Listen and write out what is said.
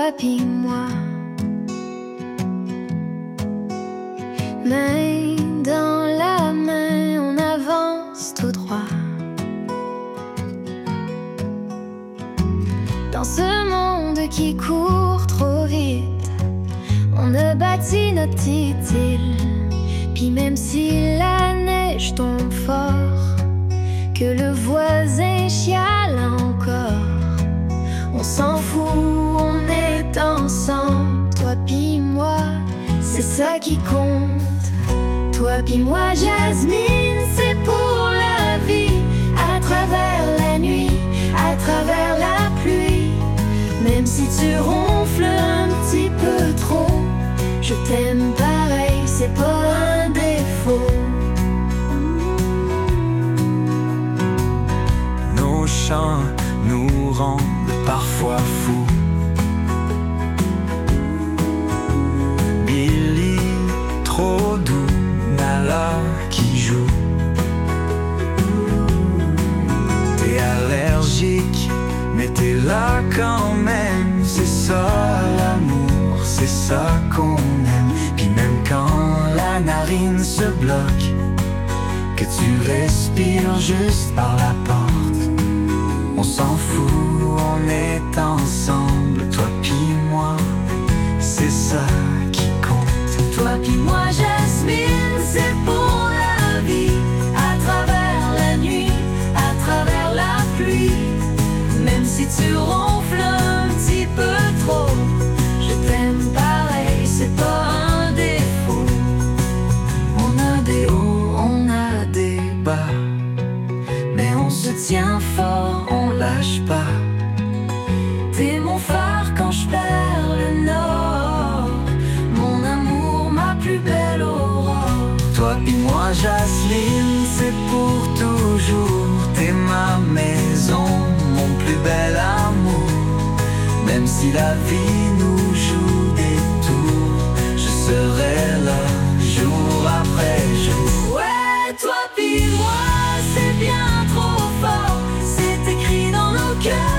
toi pis moi. Main dans la main, on avance tout droit. Dans ce monde qui court trop vite, on a bâti notre petite île. Puis même si la neige tombe fort, que le voisin chiale encore, on s'en fout, on est ensemble. Toi pis moi, c'est ça qui compte. Toi pis moi, Jasmine, c'est pour la vie. À travers la nuit, à travers la pluie. Même si tu ronfles un petit peu trop, je t'aime pareil, c'est pas un défaut. Nos chants nous rendent parfois fous. Billy, trop doux, Nala qui joue. T'es allergique, mais t'es là quand même. C'est ça l'amour, c'est ça qu'on aime. Puis même quand la narine se bloque, que tu respires juste par la porte, on s'en fout, on est ensemble. Toi pis moi, c'est ça qui compte. Toi pis moi, Jasmine, c'est pour la vie. À travers la nuit, à travers la pluie. Même si tu ronfles un petit peu trop, je t'aime pareil, c'est pas un défaut. On a des hauts, on a des bas, mais on se tient fort, on lâche pas. T'es mon phare quand je perds le nord, mon amour, ma plus belle aurore. Toi pis moi, Jasmine, c'est pour toujours. T'es ma maison, mon plus bel amour. Même si la vie nous joue des tours, je serai là jour après jour. Ouais, toi pis moi, c'est bien trop fort. C'est écrit dans nos cœurs.